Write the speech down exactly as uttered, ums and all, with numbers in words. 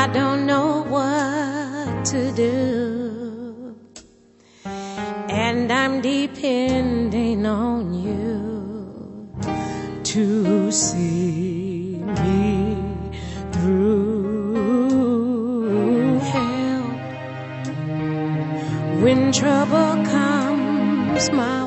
I don't know what to do, and I'm depending on you to see me through. Help when trouble comes my